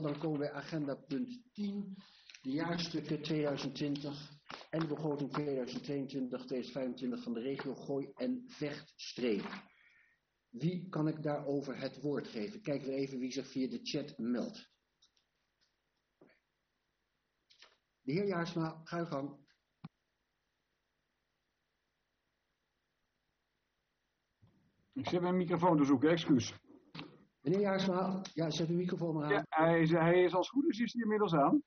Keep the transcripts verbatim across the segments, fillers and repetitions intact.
Dan komen we bij agenda punt tien, de jaarstukken tweeduizend twintig en de begroting tweeduizend tweeëntwintig tot tweeduizend vijfentwintig van de regio Gooi en Vechtstreek. Wie kan ik daarover het woord geven? Kijken we even wie zich via de chat meldt. De heer Jaarsma, ga uw gang. Ik zit mijn microfoon te zoeken, excuus. Meneer Jaarsma, ja, zet uw microfoon maar aan. Ja, hij is, hij is als goed is, is hij inmiddels aan.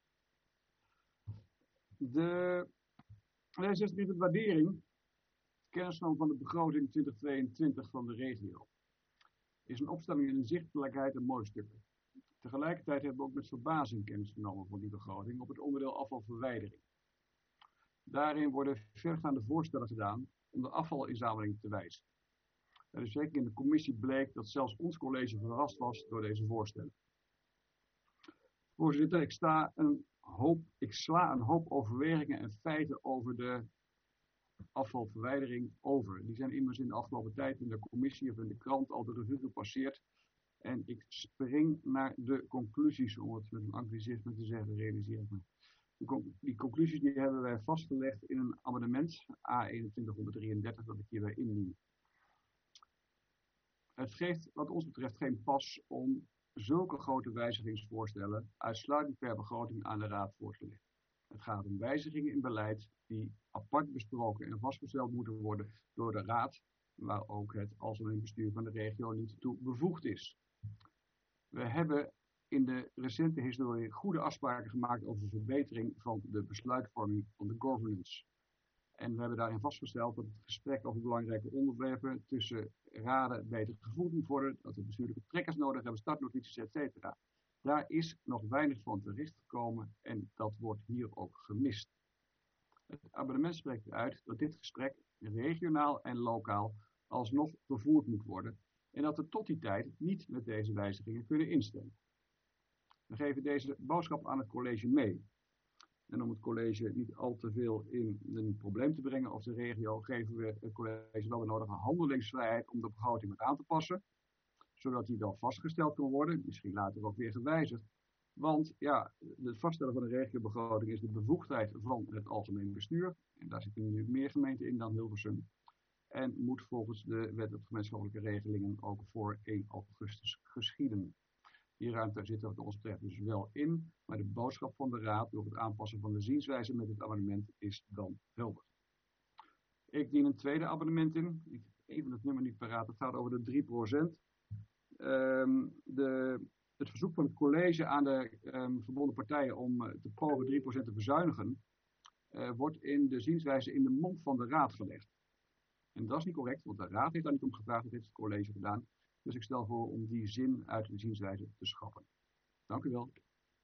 De lijst is de waardering, kennisname van de begroting twintig tweeëntwintig van de regio. Is een opstelling in inzichtelijkheid een mooi stuk. Tegelijkertijd hebben we ook met verbazing kennis genomen van die begroting op het onderdeel afvalverwijdering. Daarin worden vergaande voorstellen gedaan om de afvalinzameling te wijzen. Er is zeker in de commissie bleek dat zelfs ons college verrast was door deze voorstellen. Voorzitter, ik, sta een hoop, ik sla een hoop overwegingen en feiten over de afvalverwijdering over. Die zijn immers in de afgelopen tijd in de commissie of in de krant al de revue gepasseerd. En ik spring naar de conclusies, om het met een anglicisme te zeggen, realiseer ik me. Die conclusies die hebben wij vastgelegd in een amendement A eenentwintighonderddrieëndertig dat ik hierbij indien. Het geeft wat ons betreft geen pas om zulke grote wijzigingsvoorstellen uitsluitend per begroting aan de Raad voor te leggen. Het gaat om wijzigingen in beleid die apart besproken en vastgesteld moeten worden door de Raad, waar ook het algemeen bestuur van de regio niet toe bevoegd is. We hebben in de recente historie goede afspraken gemaakt over verbetering van de besluitvorming van de governance. En we hebben daarin vastgesteld dat het gesprek over belangrijke onderwerpen tussen raden beter gevoerd moet worden, dat we bestuurlijke trekkers nodig hebben, startnotities, et cetera. Daar is nog weinig van terecht gekomen en dat wordt hier ook gemist. Het abonnement spreekt uit dat dit gesprek regionaal en lokaal alsnog gevoerd moet worden en dat we tot die tijd niet met deze wijzigingen kunnen instemmen. We geven deze boodschap aan het college mee. En om het college niet al te veel in een probleem te brengen of de regio, geven we het college wel de nodige handelingsvrijheid om de begroting wat aan te passen. Zodat die wel vastgesteld kan worden, misschien later ook weer gewijzigd. Want ja, het vaststellen van de regiobegroting is de bevoegdheid van het algemeen bestuur. En daar zitten nu meer gemeenten in dan Hilversum. En moet volgens de wet op gemeenschappelijke regelingen ook voor één augustus geschieden. Die ruimte zit er wat ons betreft dus wel in, maar de boodschap van de Raad door het aanpassen van de zienswijze met het amendement is dan helder. Ik dien een tweede amendement in, ik heb even het nummer niet paraat, het gaat over de drie procent. Um, de, het verzoek van het college aan de um, verbonden partijen om uh, te pogen drie procent te bezuinigen, uh, wordt in de zienswijze in de mond van de Raad gelegd. En dat is niet correct, want de Raad heeft daar niet om gevraagd, dat heeft het college gedaan. Dus ik stel voor om die zin uit de zienswijze te schrappen. Dank u wel.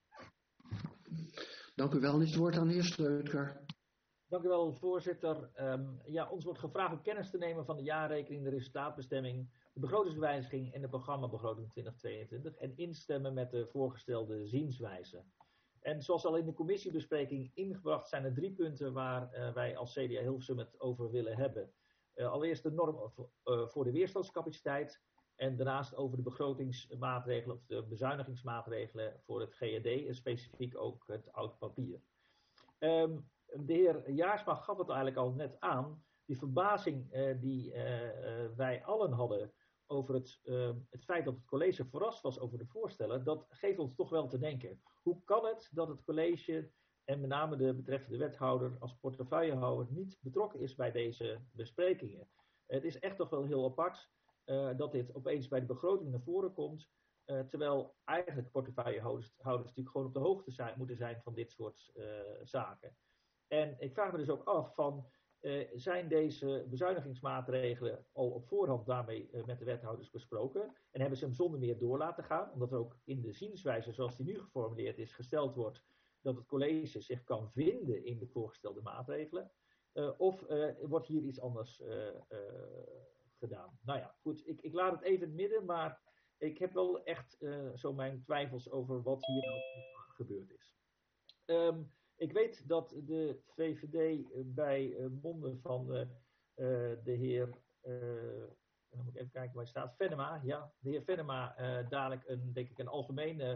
Dank u wel. Is het woord aan de heer Sleuter. Dank u wel, voorzitter. Um, ja, ons wordt gevraagd om kennis te nemen van de jaarrekening, de resultaatbestemming, de begrotingswijziging en de programmabegroting twintig tweeëntwintig en instemmen met de voorgestelde zienswijze. En zoals al in de commissiebespreking ingebracht zijn er drie punten waar uh, wij als C D A Hilversum het over willen hebben. Uh, allereerst de norm uh, voor de weerstandscapaciteit. En daarnaast over de begrotingsmaatregelen of de bezuinigingsmaatregelen voor het G E D en specifiek ook het oud papier. Um, de heer Jaarsma gaf het eigenlijk al net aan. Die verbazing uh, die uh, uh, wij allen hadden over het, uh, het feit dat het college verrast was over de voorstellen, dat geeft ons toch wel te denken. Hoe kan het dat het college en met name de betreffende wethouder als portefeuillehouder niet betrokken is bij deze besprekingen? Het is echt toch wel heel apart. Uh, dat dit opeens bij de begroting naar voren komt, uh, terwijl eigenlijk portefeuillehouders houders natuurlijk gewoon op de hoogte zijn, moeten zijn van dit soort uh, zaken. En ik vraag me dus ook af van, uh, zijn deze bezuinigingsmaatregelen al op voorhand daarmee uh, met de wethouders besproken en hebben ze hem zonder meer door laten gaan, omdat er ook in de zienswijze zoals die nu geformuleerd is gesteld wordt dat het college zich kan vinden in de voorgestelde maatregelen, uh, of uh, wordt hier iets anders uh, uh, gedaan. Nou ja, goed, ik, ik laat het even in het midden, maar ik heb wel echt uh, zo mijn twijfels over wat hier nou gebeurd is. Um, ik weet dat de V V D bij uh, monden van uh, uh, de heer, uh, dan moet ik even kijken waar hij staat, Venema, ja, de heer Venema uh, dadelijk een, denk ik, een algemene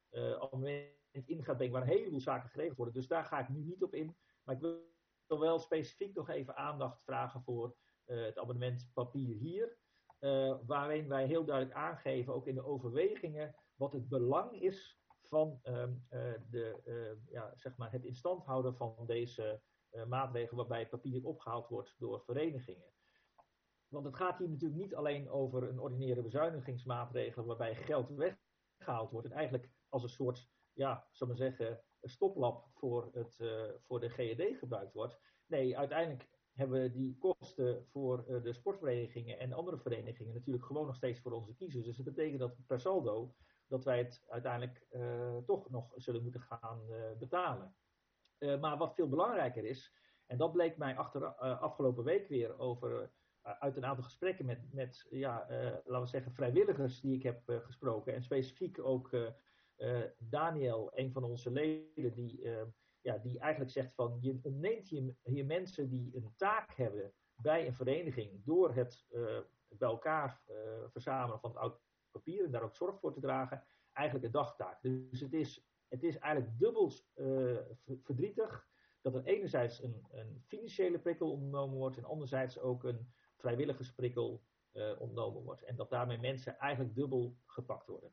uh, amendement in gaat brengen waar een heleboel zaken geregeld worden. Dus daar ga ik nu niet op in. Maar ik wil wel specifiek nog even aandacht vragen voor uh, het amendement papier hier. Uh, waarin wij heel duidelijk aangeven, ook in de overwegingen, wat het belang is van um, uh, de, uh, ja, zeg maar het in stand houden van deze uh, maatregelen waarbij papier opgehaald wordt door verenigingen. Want het gaat hier natuurlijk niet alleen over een ordinaire bezuinigingsmaatregel waarbij geld weggehaald wordt en eigenlijk als een soort, ja, zal maar zeggen, een stoplap voor, het, uh, voor de G E D gebruikt wordt. Nee, uiteindelijk hebben we die kosten voor uh, de sportverenigingen en andere verenigingen natuurlijk gewoon nog steeds voor onze kiezers. Dus dat betekent dat per saldo dat wij het uiteindelijk uh, toch nog zullen moeten gaan uh, betalen. Uh, maar wat veel belangrijker is, en dat bleek mij achter, uh, afgelopen week weer over, uh, uit een aantal gesprekken met, met ja, uh, laten we zeggen, vrijwilligers die ik heb uh, gesproken. En specifiek ook uh, uh, Daniel, een van onze leden, die, uh, ja, die eigenlijk zegt van je ontneemt hier, hier mensen die een taak hebben bij een vereniging door het uh, bij elkaar uh, verzamelen van het oud papier en daar ook zorg voor te dragen, eigenlijk een dagtaak. Dus het is, het is eigenlijk dubbel uh, verdrietig dat er enerzijds een, een financiële prikkel ontnomen wordt en anderzijds ook een vrijwilligersprikkel uh, ontnomen wordt. En dat daarmee mensen eigenlijk dubbel gepakt worden.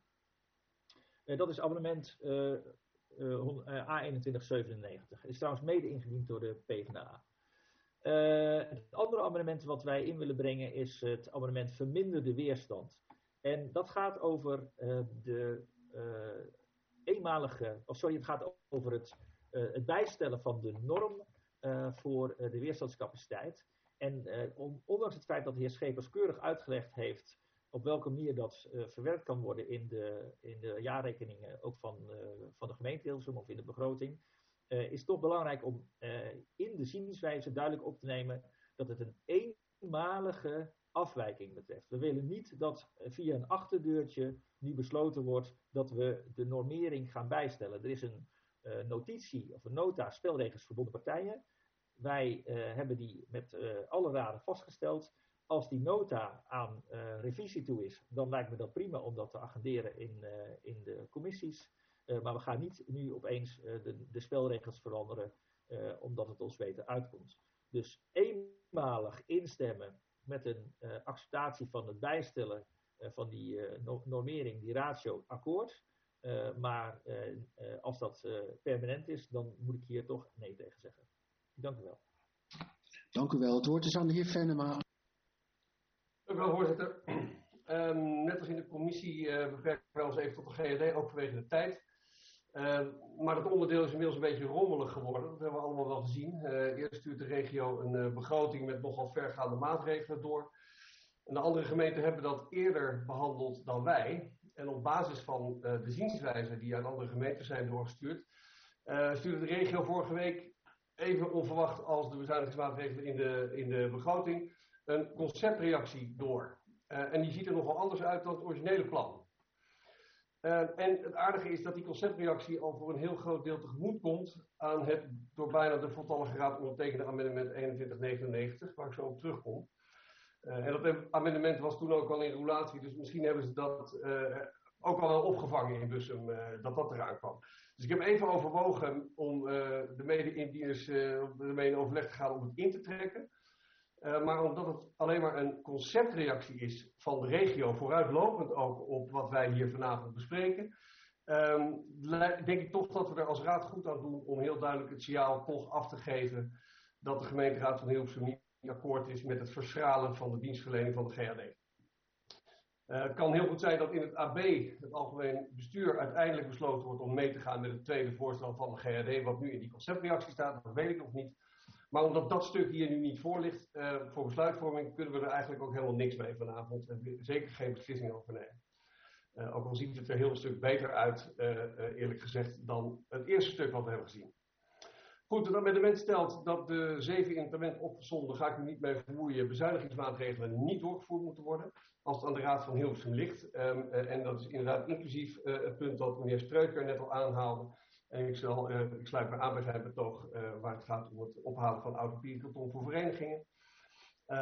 Uh, dat is abonnement uh, uh, A eenentwintig zevenennegentig. Het is trouwens mede ingediend door de PvdA. Uh, het andere amendement wat wij in willen brengen is het amendement verminderde weerstand. En dat gaat over uh, de uh, eenmalige, of sorry, het gaat over het, uh, het bijstellen van de norm uh, voor uh, de weerstandscapaciteit. En uh, on, ondanks het feit dat de heer Schepers keurig uitgelegd heeft op welke manier dat uh, verwerkt kan worden in de, in de jaarrekeningen, ook van, uh, van de gemeente Hilversum of in de begroting, uh, is het toch belangrijk om uh, in de zienswijze duidelijk op te nemen dat het een eenmalige afwijking betreft. We willen niet dat via een achterdeurtje nu besloten wordt dat we de normering gaan bijstellen. Er is een uh, notitie of een nota spelregels verbonden partijen. Wij uh, hebben die met uh, alle raden vastgesteld. Als die nota aan uh, revisie toe is, dan lijkt me dat prima om dat te agenderen in, uh, in de commissies. Uh, maar we gaan niet nu opeens uh, de, de spelregels veranderen, uh, omdat het ons beter uitkomt. Dus eenmalig instemmen met een uh, acceptatie van het bijstellen uh, van die uh, normering, die ratio, akkoord. Uh, maar uh, uh, als dat uh, permanent is, dan moet ik hier toch nee tegen zeggen. Dank u wel. Dank u wel. Het woord is aan de heer Venema. Dank u wel, voorzitter. Um, net als in de commissie uh, beperken wij ons even tot de G E D, ook vanwege de tijd. Uh, maar dat onderdeel is inmiddels een beetje rommelig geworden. Dat hebben we allemaal wel gezien. Uh, eerst stuurt de regio een uh, begroting met nogal vergaande maatregelen door. En de andere gemeenten hebben dat eerder behandeld dan wij. En op basis van uh, de zienswijze die aan andere gemeenten zijn doorgestuurd, uh, stuurde de regio vorige week, even onverwacht als de bezuinigingsmaatregelen in de, in de begroting, een conceptreactie door. Uh, en die ziet er nogal anders uit dan het originele plan. Uh, en het aardige is dat die conceptreactie al voor een heel groot deel tegemoet komt aan het door bijna de voltallige raad ondertekende amendement eenentwintig negenennegentig, waar ik zo op terugkom. Uh, en dat amendement was toen ook al in roulatie, dus misschien hebben ze dat uh, ook al wel opgevangen in Bussum, uh, dat dat eraan kwam. Dus ik heb even overwogen om uh, de mede-indieners uh, ermee in overleg te gaan om het in te trekken. Uh, maar omdat het alleen maar een conceptreactie is van de regio, vooruitlopend ook op wat wij hier vanavond bespreken, um, denk ik toch dat we er als raad goed aan doen om heel duidelijk het signaal toch af te geven dat de gemeenteraad van Hilversum niet akkoord is met het verschralen van de dienstverlening van de G A D. Uh, het kan heel goed zijn dat in het A B, het algemeen bestuur, uiteindelijk besloten wordt om mee te gaan met het tweede voorstel van de G A D, wat nu in die conceptreactie staat, dat weet ik nog niet. Maar omdat dat stuk hier nu niet voor ligt, uh, voor besluitvorming, kunnen we er eigenlijk ook helemaal niks mee vanavond. En we zeker geen beslissing over nemen. Uh, ook al ziet het er heel een stuk beter uit, uh, uh, eerlijk gezegd, dan het eerste stuk wat we hebben gezien. Goed, het amendement stelt dat de zeven in het amendement opgezonden, ga ik u niet mee vermoeien, bezuinigingsmaatregelen niet doorgevoerd moeten worden, als het aan de Raad van Hilversum ligt. Um, uh, en dat is inderdaad inclusief uh, het punt dat meneer Streuker net al aanhaalde. En ik, zal, uh, ik sluit me aan bij zijn betoog uh, waar het gaat om het ophalen van oud papier karton voor verenigingen.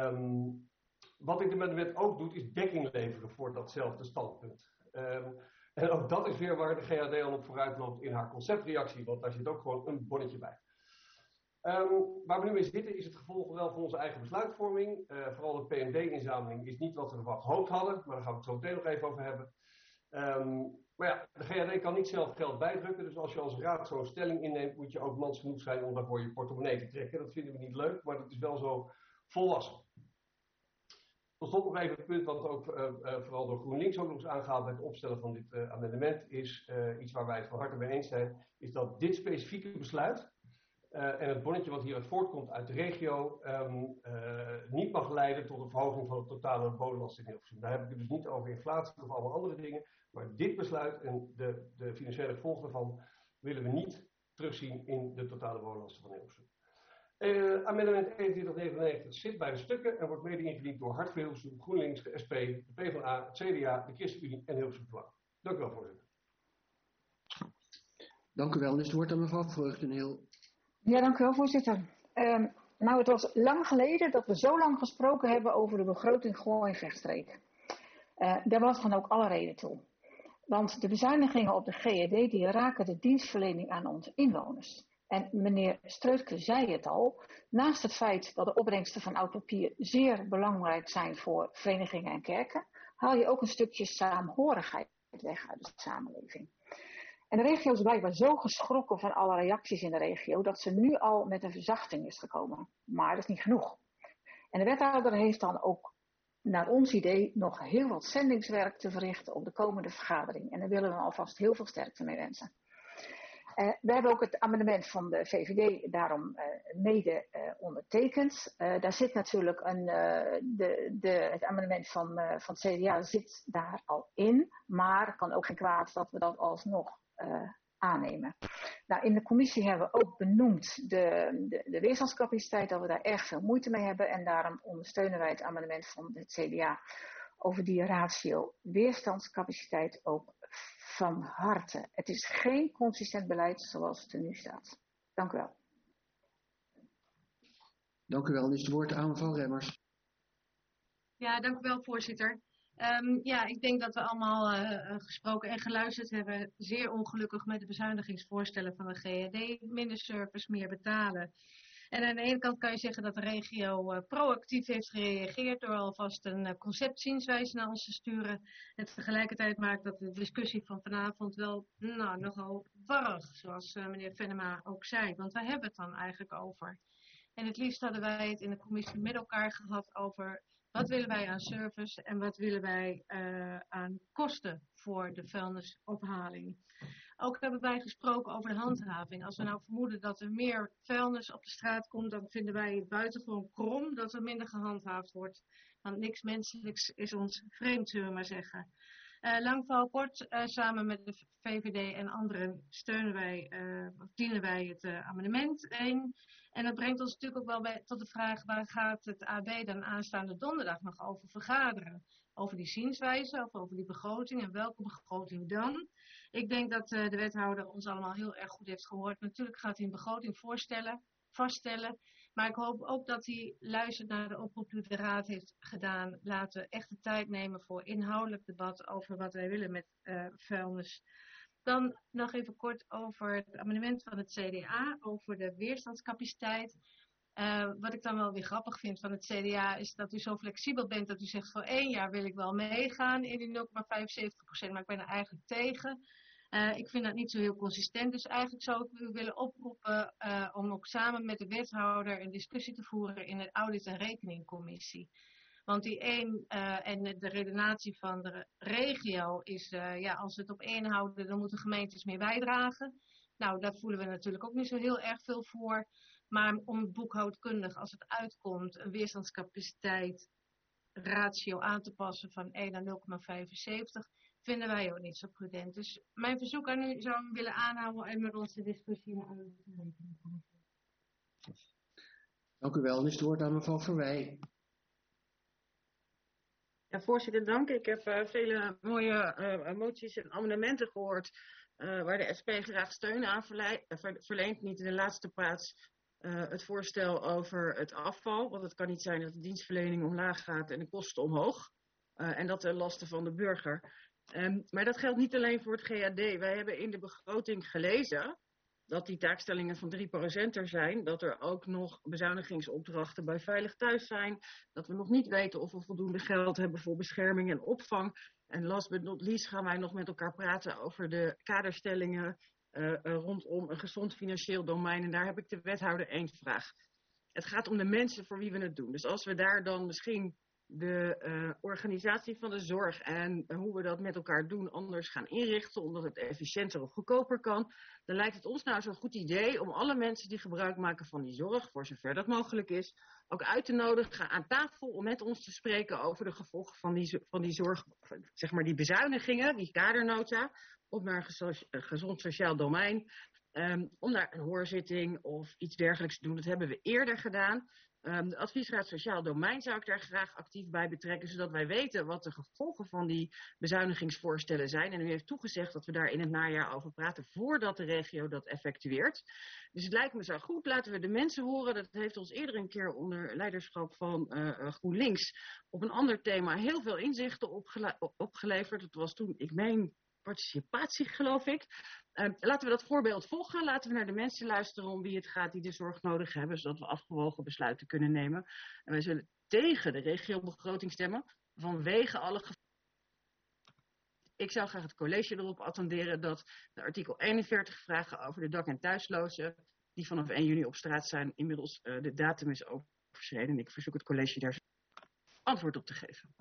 Um, wat dit amendement ook doet, is dekking leveren voor datzelfde standpunt. Um, En ook dat is weer waar de G H D al op vooruit loopt in haar conceptreactie, want daar zit ook gewoon een bonnetje bij. Um, waar we nu mee zitten is het gevolg wel van onze eigen besluitvorming. Uh, vooral de P N D-inzameling is niet wat we ervan gehoopt hadden, maar daar gaan we het zo meteen nog even over hebben. Um, maar ja, de G H D kan niet zelf geld bijdrukken, dus als je als raad zo'n stelling inneemt, moet je ook mans genoeg zijn om daarvoor je portemonnee te trekken. Dat vinden we niet leuk, maar dat is wel zo volwassen. Tot slot nog even het punt wat ook uh, uh, vooral door GroenLinks ook nog eens aangehaald bij het opstellen van dit uh, amendement is, uh, iets waar wij het van harte mee eens zijn, is dat dit specifieke besluit uh, en het bonnetje wat hieruit voortkomt uit de regio um, uh, niet mag leiden tot een verhoging van de totale bodemlast in Hilversum. Daar heb ik het dus niet over inflatie of allemaal andere dingen, maar dit besluit en de, de financiële gevolgen daarvan willen we niet terugzien in de totale bodemlasten van Hilversum. Uh, amendement eenentwintig negenennegentig zit bij de stukken en wordt mede ingediend door Hart voor Hilversum, GroenLinks, de S P, de PvdA, het C D A, de ChristenUnie en Hilversum Belang. Dank u wel, voorzitter. Dank u wel. Dus het woord aan mevrouw Vreugdeneel. Ja, dank u wel, voorzitter. Um, nou, het was lang geleden dat we zo lang gesproken hebben over de begroting Gooi en Vechtstreek. Uh, daar was dan ook alle reden toe. Want de bezuinigingen op de G H D die raken de dienstverlening aan onze inwoners. En meneer Streutke zei het al, naast het feit dat de opbrengsten van oud papier zeer belangrijk zijn voor verenigingen en kerken, haal je ook een stukje saamhorigheid weg uit de samenleving. En de regio is blijkbaar zo geschrokken van alle reacties in de regio, dat ze nu al met een verzachting is gekomen. Maar dat is niet genoeg. En de wethouder heeft dan ook, naar ons idee, nog heel wat zendingswerk te verrichten op de komende vergadering. En daar willen we alvast heel veel sterkte mee wensen. Uh, we hebben ook het amendement van de V V D daarom uh, mede uh, ondertekend. Uh, daar zit natuurlijk een, uh, de, de, het amendement van, uh, van het C D A zit daar al in. Maar het kan ook geen kwaad dat we dat alsnog uh, aannemen. Nou, in de commissie hebben we ook benoemd de, de, de weerstandscapaciteit, dat we daar erg veel moeite mee hebben. En daarom ondersteunen wij het amendement van het C D A over die ratio weerstandscapaciteit ook van harte. Het is geen consistent beleid zoals het er nu staat. Dank u wel. Dank u wel. Nu is het woord aan mevrouw Remmers. Ja, dank u wel, voorzitter. Um, ja, ik denk dat we allemaal uh, gesproken en geluisterd hebben. Zeer ongelukkig met de bezuinigingsvoorstellen van de G H D. Minder service, meer betalen. En aan de ene kant kan je zeggen dat de regio uh, proactief heeft gereageerd door alvast een uh, conceptzienswijze naar ons te sturen. En tegelijkertijd maakt dat de discussie van vanavond wel nou, nogal warrig, zoals uh, meneer Venema ook zei. Want waar hebben we het dan eigenlijk over? En het liefst hadden wij het in de commissie met elkaar gehad over wat willen wij aan service en wat willen wij uh, aan kosten voor de vuilnisophaling. Ook hebben wij gesproken over de handhaving. Als we nou vermoeden dat er meer vuilnis op de straat komt, dan vinden wij het buitengewoon krom dat er minder gehandhaafd wordt. Want niks menselijks is ons vreemd, zullen we maar zeggen. Uh, lang verhaal kort, uh, samen met de V V D en anderen steunen wij, uh, of dienen wij het uh, amendement in. En dat brengt ons natuurlijk ook wel bij, tot de vraag, waar gaat het A B dan aanstaande donderdag nog over vergaderen? Over die zienswijze of over die begroting en welke begroting dan? Ik denk dat uh, de wethouder ons allemaal heel erg goed heeft gehoord. Natuurlijk gaat hij een begroting voorstellen, vaststellen. Maar ik hoop ook dat hij luistert naar de oproep die de raad heeft gedaan. Laten we echt de tijd nemen voor inhoudelijk debat over wat wij willen met uh, vuilnis. Dan nog even kort over het amendement van het C D A over de weerstandscapaciteit. Uh, wat ik dan wel weer grappig vind van het C D A is dat u zo flexibel bent dat u zegt voor één jaar wil ik wel meegaan in die nul komma vijfenzeventig procent, maar ik ben er eigenlijk tegen. Uh, ik vind dat niet zo heel consistent, dus eigenlijk zou ik u willen oproepen uh, om ook samen met de wethouder een discussie te voeren in de audit- en rekeningcommissie. Want die één uh, en de redenatie van de regio is, uh, ja, als we het op één houden, dan moeten gemeentes meer bijdragen. Nou, daar voelen we natuurlijk ook niet zo heel erg veel voor. Maar om boekhoudkundig, als het uitkomt, een weerstandscapaciteit ratio aan te passen van één naar nul komma vijfenzeventig, vinden wij ook niet zo prudent. Dus mijn verzoek aan u zou ik willen aanhouden en met ons de discussie naar de rekeningcommissie. Dank u wel. Nu is het woord aan mevrouw Verwij. Ja, voorzitter, dank. Ik heb uh, vele mooie uh, moties en amendementen gehoord uh, waar de S P graag steun aan verle ver verleent. Niet in de laatste plaats uh, het voorstel over het afval. Want het kan niet zijn dat de dienstverlening omlaag gaat en de kosten omhoog. Uh, en dat ten laste van de burger. Um, maar dat geldt niet alleen voor het G A D. Wij hebben in de begroting gelezen dat die taakstellingen van drie procent er zijn. Dat er ook nog bezuinigingsopdrachten bij Veilig Thuis zijn. Dat we nog niet weten of we voldoende geld hebben voor bescherming en opvang. En last but not least gaan wij nog met elkaar praten over de kaderstellingen uh, uh, rondom een gezond financieel domein. En daar heb ik de wethouder één vraag. Het gaat om de mensen voor wie we het doen. Dus als we daar dan misschien de uh, organisatie van de zorg en uh, hoe we dat met elkaar doen anders gaan inrichten, omdat het efficiënter of goedkoper kan, dan lijkt het ons nou zo'n goed idee om alle mensen die gebruik maken van die zorg, voor zover dat mogelijk is, ook uit te nodigen aan tafel om met ons te spreken over de gevolgen van die, van die zorg, zeg maar die bezuinigingen, die kadernota, op naar een gezond sociaal domein. Um, om daar een hoorzitting of iets dergelijks te doen. Dat hebben we eerder gedaan. Um, de adviesraad Sociaal Domein zou ik daar graag actief bij betrekken, zodat wij weten wat de gevolgen van die bezuinigingsvoorstellen zijn. En u heeft toegezegd dat we daar in het najaar over praten voordat de regio dat effectueert. Dus het lijkt me zo goed, laten we de mensen horen. Dat heeft ons eerder een keer onder leiderschap van uh, GroenLinks op een ander thema heel veel inzichten opgele- opgeleverd. Dat was toen, ik meen, participatie, geloof ik. Uh, laten we dat voorbeeld volgen. Laten we naar de mensen luisteren om wie het gaat die de zorg nodig hebben, zodat we afgewogen besluiten kunnen nemen. En wij zullen tegen de regiobegroting stemmen, vanwege alle gevolgen. Ik zou graag het college erop attenderen dat de artikel eenenveertig vragen over de dak- en thuislozen, die vanaf één juni op straat zijn, inmiddels uh, de datum is overschreden. En ik verzoek het college daar antwoord op te geven.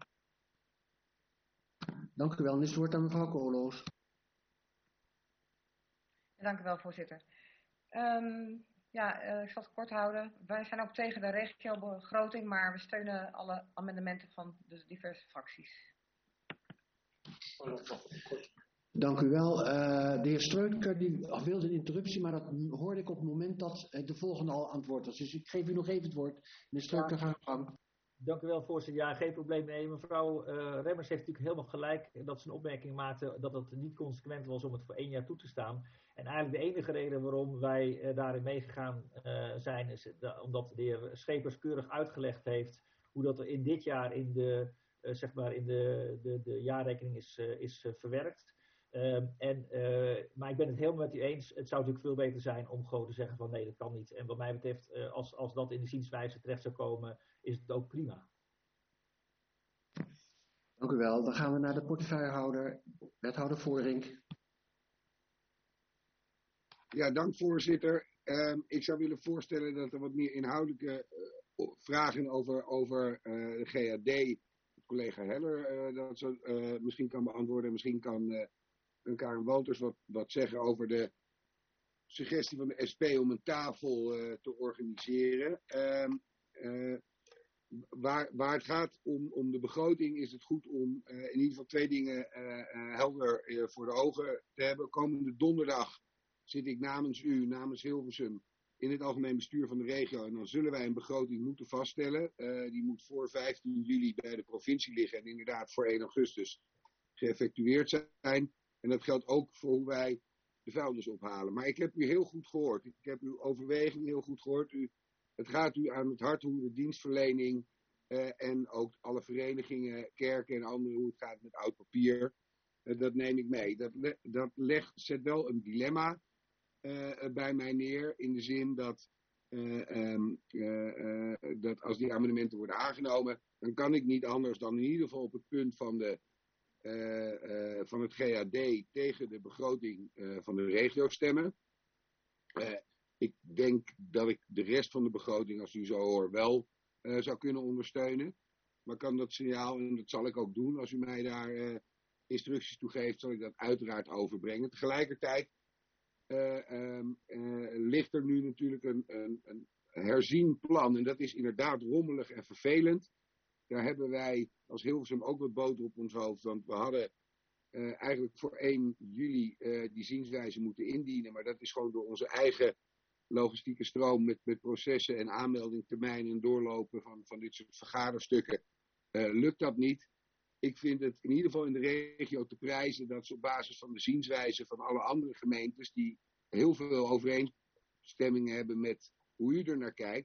Dank u wel. Nu is het woord aan mevrouw Koolhoos. Dank u wel, voorzitter. Um, ja, uh, ik zal het kort houden. Wij zijn ook tegen de regiobegroting, maar we steunen alle amendementen van de diverse fracties. Dank u wel. Uh, de heer Streutker die wilde een interruptie, maar dat hoorde ik op het moment dat uh, de volgende al aan het woord was. Dus ik geef u nog even het woord. Meneer Streutker, ga uw gang. Dank u wel, voorzitter. Ja, geen probleem. Nee, mevrouw uh, Remmers heeft natuurlijk helemaal gelijk dat ze een opmerking maakte dat het niet consequent was om het voor één jaar toe te staan. En eigenlijk de enige reden waarom wij uh, daarin meegegaan uh, zijn, is de, omdat de heer Schepers keurig uitgelegd heeft hoe dat er in dit jaar in de, uh, zeg maar in de, de, de jaarrekening is, uh, is uh, verwerkt. Uh, en, uh, maar ik ben het helemaal met u eens. Het zou natuurlijk veel beter zijn om gewoon te zeggen van nee, dat kan niet. En wat mij betreft, uh, als, als dat in de zienswijze terecht zou komen, is het ook prima. Dank u wel. Dan gaan we naar de portefeuillehouder, wethouder Voorink. Ja, dank voorzitter. Uh, ik zou willen voorstellen dat er wat meer inhoudelijke uh, vragen over, over uh, de G A D, collega Heller, uh, dat ze uh, misschien kan beantwoorden. Misschien kan uh, Karen Wolters wat, wat zeggen over de suggestie van de S P om een tafel uh, te organiseren. Uh, uh, waar, waar het gaat om, om de begroting is het goed om uh, in ieder geval twee dingen uh, uh, helder uh, voor de ogen te hebben. Komende donderdag zit ik namens u, namens Hilversum, in het algemeen bestuur van de regio. En dan zullen wij een begroting moeten vaststellen. Uh, die moet voor vijftien juli bij de provincie liggen en inderdaad voor één augustus geëffectueerd zijn. En dat geldt ook voor hoe wij de vuilnis ophalen. Maar ik heb u heel goed gehoord. Ik heb uw overweging heel goed gehoord. U, het gaat u aan het hart hoe de dienstverlening uh, en ook alle verenigingen, kerken en anderen, hoe het gaat met oud papier. Uh, dat neem ik mee. Dat, le dat legt, zet wel een dilemma uh, bij mij neer. In de zin dat, uh, um, uh, uh, dat als die amendementen worden aangenomen, dan kan ik niet anders dan in ieder geval op het punt van de Uh, uh, van het G A D tegen de begroting uh, van de regio stemmen. Uh, ik denk dat ik de rest van de begroting, als u zo hoort, wel uh, zou kunnen ondersteunen. Maar kan dat signaal, en dat zal ik ook doen, als u mij daar uh, instructies toe geeft, zal ik dat uiteraard overbrengen. Tegelijkertijd uh, um, uh, ligt er nu natuurlijk een, een, een herzien plan. En dat is inderdaad rommelig en vervelend. Daar hebben wij als Hilversum ook wat boter op ons hoofd. Want we hadden uh, eigenlijk voor één juli uh, die zienswijze moeten indienen. Maar dat is gewoon door onze eigen logistieke stroom met, met processen en aanmeldingtermijnen en doorlopen van, van dit soort vergaderstukken. Uh, lukt dat niet. Ik vind het in ieder geval in de regio te prijzen dat ze op basis van de zienswijze van alle andere gemeentes, die heel veel overeenstemmingen hebben met hoe u er naar kijkt,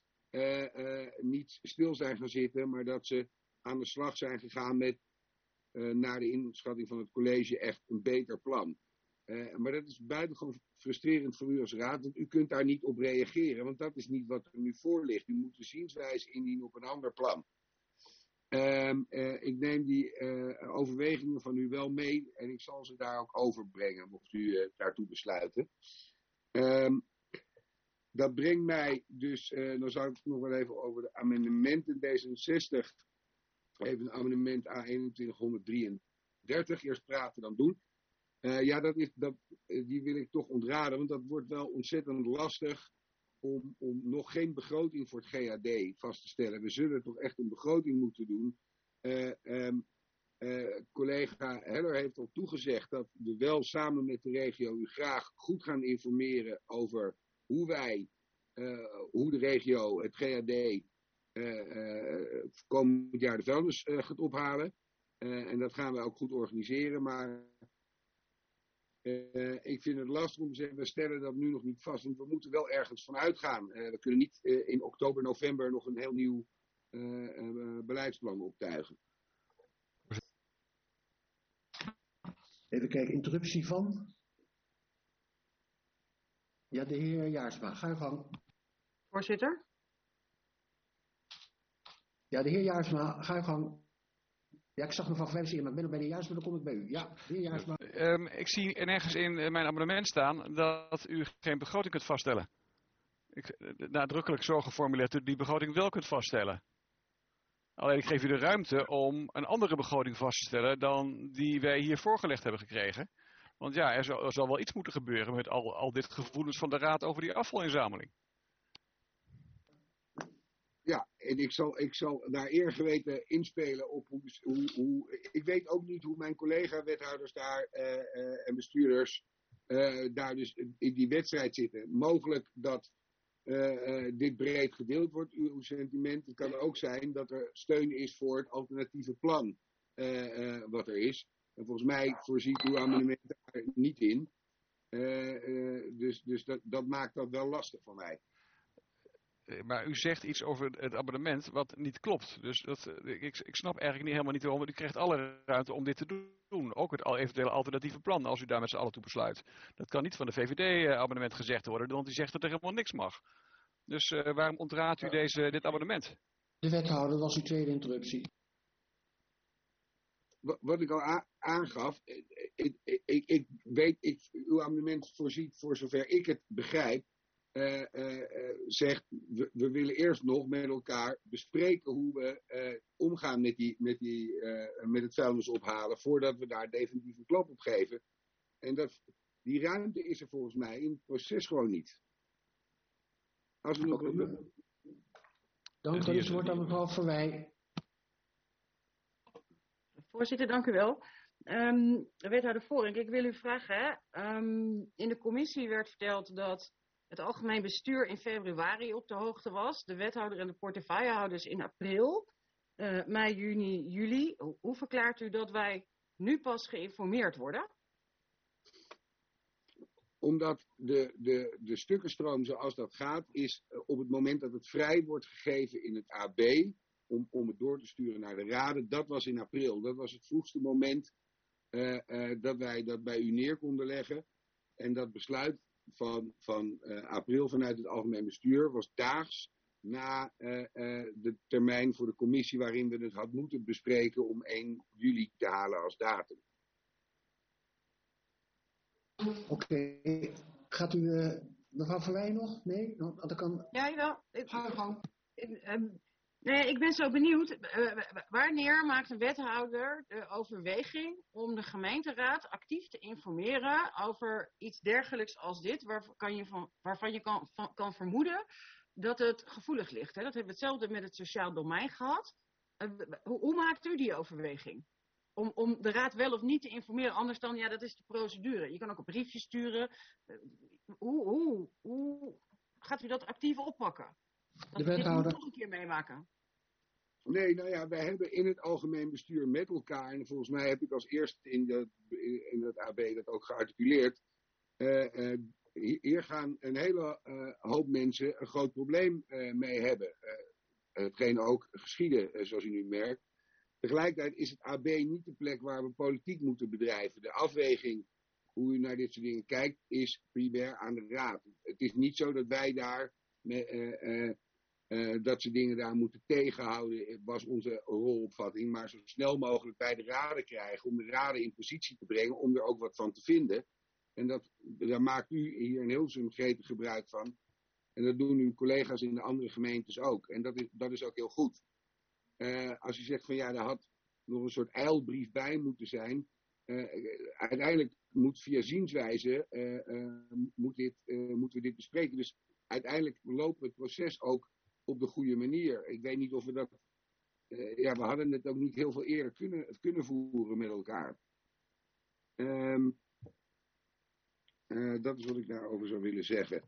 Uh, uh, niet stil zijn gaan zitten, maar dat ze aan de slag zijn gegaan met uh, naar de inschatting van het college echt een beter plan. Uh, maar dat is buitengewoon frustrerend voor u als raad, want u kunt daar niet op reageren, want dat is niet wat er nu voor ligt. U moet de zienswijze indienen op een ander plan. Uh, uh, ik neem die uh, overwegingen van u wel mee en ik zal ze daar ook overbrengen, mocht u uh, daartoe besluiten. Uh, dat brengt mij dus, uh, dan zou ik nog wel even over de amendementen D zesenzestig, even een amendement A eenentwintighonderddrieëndertig, eerst praten dan doen. Uh, ja, dat is, dat, uh, die wil ik toch ontraden, want dat wordt wel ontzettend lastig om, om nog geen begroting voor het G A D vast te stellen. We zullen toch echt een begroting moeten doen. Uh, um, uh, collega Heller heeft al toegezegd dat we wel samen met de regio u graag goed gaan informeren over hoe wij, uh, hoe de regio, het G A D, uh, uh, komend jaar de vuilnis uh, gaat ophalen. Uh, en dat gaan we ook goed organiseren, maar Uh, ik vind het lastig om te zeggen, we stellen dat nu nog niet vast, want we moeten wel ergens van uitgaan. Uh, we kunnen niet uh, in oktober, november nog een heel nieuw uh, uh, beleidsplan optuigen. Even kijken, interruptie van? Ja, de heer Jaarsma, ga je gang. Voorzitter? Ja, de heer Jaarsma, ga je gang. Ja, ik zag mevrouw Vijfs hier, maar ik ben nog bij de heer Jaarsma, dan kom ik bij u. Ja, de heer Jaarsma. Um, ik zie nergens in mijn amendement staan dat u geen begroting kunt vaststellen. Ik, nadrukkelijk zo geformuleerd dat u die begroting wel kunt vaststellen. Alleen ik geef u de ruimte om een andere begroting vast te stellen dan die wij hier voorgelegd hebben gekregen. Want ja, er zal, er zal wel iets moeten gebeuren met al, al dit gevoelens van de Raad over die afvalinzameling. Ja, en ik zal, ik zal daar eer geweten inspelen op hoe, hoe, hoe... Ik weet ook niet hoe mijn collega-wethouders daar uh, uh, en bestuurders uh, daar dus in die wedstrijd zitten. Mogelijk dat uh, uh, dit breed gedeeld wordt, uw sentiment. Het kan ook zijn dat er steun is voor het alternatieve plan uh, uh, wat er is. En volgens mij voorziet uw amendement daar niet in. Uh, uh, dus dus dat, dat maakt dat wel lastig voor mij. Maar u zegt iets over het abonnement wat niet klopt. Dus dat, ik, ik snap eigenlijk niet, helemaal niet waarom. U krijgt alle ruimte om dit te doen. Ook het eventuele alternatieve plan, als u daar met z'n allen toe besluit. Dat kan niet van de V V D-abonnement gezegd worden, want die zegt dat er helemaal niks mag. Dus uh, waarom ontraadt u deze, dit abonnement? De wethouder, was uw tweede interruptie. Wat ik al aangaf, ik, ik, ik weet, ik, uw amendement voorziet, voor zover ik het begrijp, Uh, uh, uh, zegt, we, we willen eerst nog met elkaar bespreken hoe we uh, omgaan met, die, met, die, uh, met het vuilnis ophalen, voordat we daar definitief een klap op geven. En dat, die ruimte is er volgens mij in het proces gewoon niet. Als we nog... Dank u, het woord aan mevrouw Verwij. Voorzitter, dank u wel. Um, wethouder Voring, ik wil u vragen, hè? Um, in de commissie werd verteld dat het algemeen bestuur in februari op de hoogte was. De wethouder en de portefeuillehouders in april, uh, mei, juni, juli. Hoe verklaart u dat wij nu pas geïnformeerd worden? Omdat de, de, de stukkenstroom zoals dat gaat, is op het moment dat het vrij wordt gegeven in het A B, om, om het door te sturen naar de raden, dat was in april. Dat was het vroegste moment uh, uh, dat wij dat bij u neer konden leggen. En dat besluit van, van uh, april vanuit het algemeen bestuur was daags na uh, uh, de termijn voor de commissie waarin we het had moeten bespreken om één juli te halen als datum. Oké, okay. Gaat u, uh, mevrouw Verwij nog? Nee? Dat kan... Ja, jawel. Ga je gang. Um, nee, ik ben zo benieuwd. Uh, wanneer maakt een wethouder de overweging om de gemeenteraad actief te informeren over iets dergelijks als dit, waar, kan je van, waarvan je kan, van, kan vermoeden dat het gevoelig ligt? Hè? Dat hebben we hetzelfde met het sociaal domein gehad. Uh, hoe, hoe maakt u die overweging? Om, om de raad wel of niet te informeren, anders dan, ja, dat is de procedure. Je kan ook een briefje sturen. Uh, hoe, hoe, hoe gaat u dat actief oppakken? Dat de wethouder. Dit nog een keer meemaken. Nee, nou ja, wij hebben in het algemeen bestuur met elkaar, en volgens mij heb ik als eerste in, de, in het A B dat ook gearticuleerd, uh, uh, hier gaan een hele uh, hoop mensen een groot probleem uh, mee hebben. Uh, hetgeen ook geschiedde, uh, zoals u nu merkt. tegelijkertijd is het A B niet de plek waar we politiek moeten bedrijven. De afweging, hoe u naar dit soort dingen kijkt, is primair aan de raad. Het is niet zo dat wij daar, uh, uh, uh, dat ze dingen daar moeten tegenhouden, was onze rolopvatting, maar zo snel mogelijk bij de raden krijgen, om de raden in positie te brengen, om er ook wat van te vinden. En dat, daar maakt u hier in Hilversum gretig gebruik van. En dat doen uw collega's in de andere gemeentes ook. En dat is, dat is ook heel goed. Uh, als u zegt van ja, daar had nog een soort eilbrief bij moeten zijn. Uh, uiteindelijk moet via zienswijze uh, uh, moet dit, uh, moeten we dit bespreken. Dus uiteindelijk lopen we het proces ook op de goede manier. Ik weet niet of we dat... Uh, ja, we hadden het ook niet heel veel eerder kunnen, kunnen voeren met elkaar. Um, uh, dat is wat ik daarover zou willen zeggen.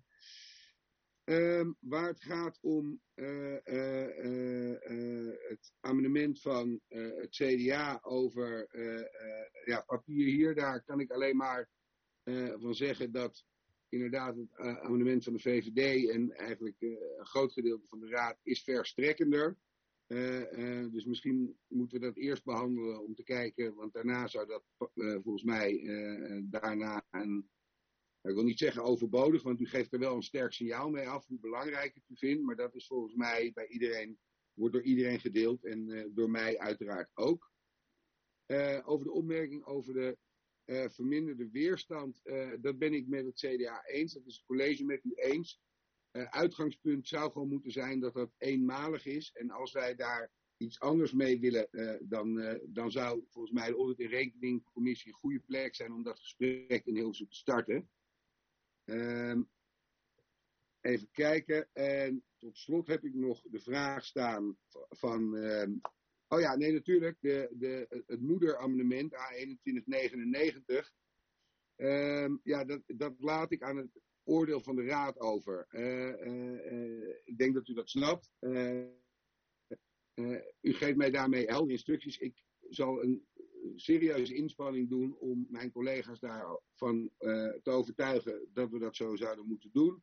Um, waar het gaat om uh, uh, uh, uh, het amendement van uh, het C D A over uh, uh, ja, papier hier, daar kan ik alleen maar uh, van zeggen dat inderdaad het uh, amendement van de V V D en eigenlijk uh, een groot gedeelte van de Raad is verstrekkender. Uh, uh, dus misschien moeten we dat eerst behandelen om te kijken, want daarna zou dat uh, volgens mij uh, daarna een... Ik wil niet zeggen overbodig, want u geeft er wel een sterk signaal mee af hoe belangrijk het u vindt. Maar dat is volgens mij bij iedereen, wordt door iedereen gedeeld en uh, door mij uiteraard ook. Uh, over de opmerking over de uh, verminderde weerstand, uh, dat ben ik met het C D A eens. Dat is het college met u eens. Uh, uitgangspunt zou gewoon moeten zijn dat dat eenmalig is. En als wij daar iets anders mee willen, uh, dan, uh, dan zou volgens mij de audit- en rekeningcommissie een goede plek zijn om dat gesprek in Hilversum te starten. Um, even kijken. En tot slot heb ik nog de vraag staan van... Um, oh ja, nee natuurlijk. De, de, het moederamendement A eenentwintig negenennegentig. Um, ja, dat, dat laat ik aan het oordeel van de Raad over. Uh, uh, uh, ik denk dat u dat snapt. Uh, uh, u geeft mij daarmee heldere instructies. Ik zal een serieuze inspanning doen om mijn collega's daarvan uh, te overtuigen dat we dat zo zouden moeten doen.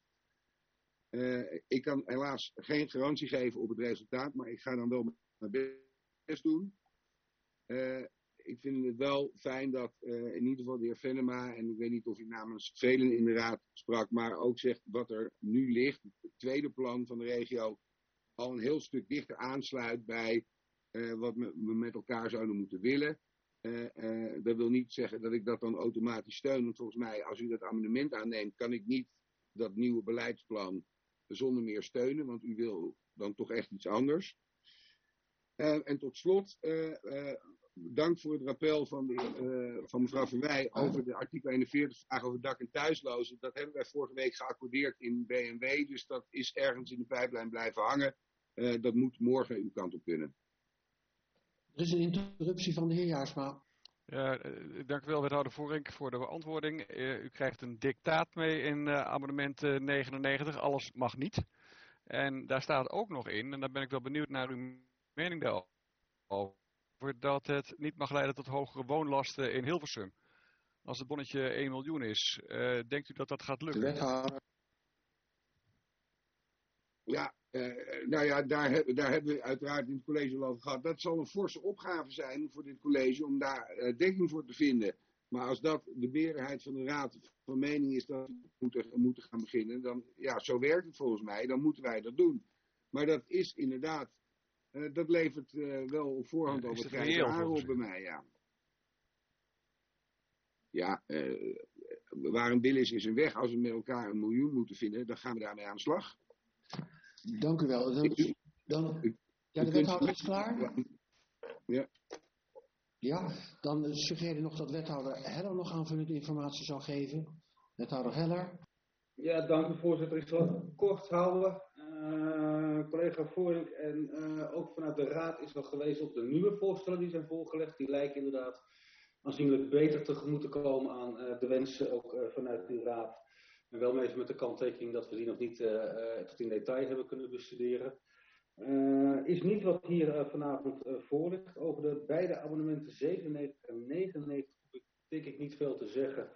Uh, ik kan helaas geen garantie geven op het resultaat, maar ik ga dan wel mijn best doen. Uh, ik vind het wel fijn dat uh, in ieder geval de heer Venema, en ik weet niet of hij namens velen in de raad sprak, maar ook zegt wat er nu ligt, het tweede plan van de regio, al een heel stuk dichter aansluit bij uh, wat we met elkaar zouden moeten willen. Uh, uh, dat wil niet zeggen dat ik dat dan automatisch steun. Want volgens mij, als u dat amendement aanneemt, kan ik niet dat nieuwe beleidsplan zonder meer steunen. Want u wil dan toch echt iets anders. Uh, en tot slot, uh, uh, dank voor het rappel van, de, uh, van mevrouw Verwij over de artikel eenenveertig vraag over dak- en thuislozen. Dat hebben wij vorige week geaccordeerd in B N W. Dus dat is ergens in de pijplijn blijven hangen. Uh, dat moet morgen uw kant op kunnen. Er is een interruptie van de heer Jaarsma. Ja, uh, dank u wel, wethouder Voorink, voor de beantwoording. Uh, u krijgt een dictaat mee in uh, amendement uh, negenennegentig. Alles mag niet. En daar staat ook nog in, en daar ben ik wel benieuwd naar uw mening daarover, dat het niet mag leiden tot hogere woonlasten in Hilversum. Als het bonnetje één miljoen is, uh, denkt u dat dat gaat lukken? De wethouder. Ja, uh, nou ja, daar, heb, daar hebben we uiteraard in het college al over gehad. Dat zal een forse opgave zijn voor dit college om daar uh, dekking voor te vinden. Maar als dat de meerderheid van de raad van mening is dat we moeten, moeten gaan beginnen, dan ja, zo werkt het volgens mij, dan moeten wij dat doen. Maar dat is inderdaad, uh, dat levert uh, wel op voorhand al wat grijze haren op bij mij, ja. Ja, uh, waar een wil is, is een weg. Als we met elkaar een miljoen moeten vinden, dan gaan we daarmee aan de slag. Dank u wel. Dan, dan, ja, de wethouder is klaar. Ja. Ja, dan suggereer ik nog dat wethouder Heller nog aanvullende informatie zal geven. Wethouder Heller. Ja, dank u voorzitter. Ik zal het kort houden. Uh, collega Voorink en uh, ook vanuit de raad is al gewezen op de nieuwe voorstellen die zijn voorgelegd. Die lijken inderdaad aanzienlijk beter tegemoet te komen aan uh, de wensen ook uh, vanuit de raad. En wel even met de kanttekening dat we die nog niet uh, uh, tot in detail hebben kunnen bestuderen. Uh, is niet wat hier uh, vanavond uh, voor ligt. Over de beide abonnementen zevenennegentig en negenennegentig heb ik denk ik niet veel te zeggen.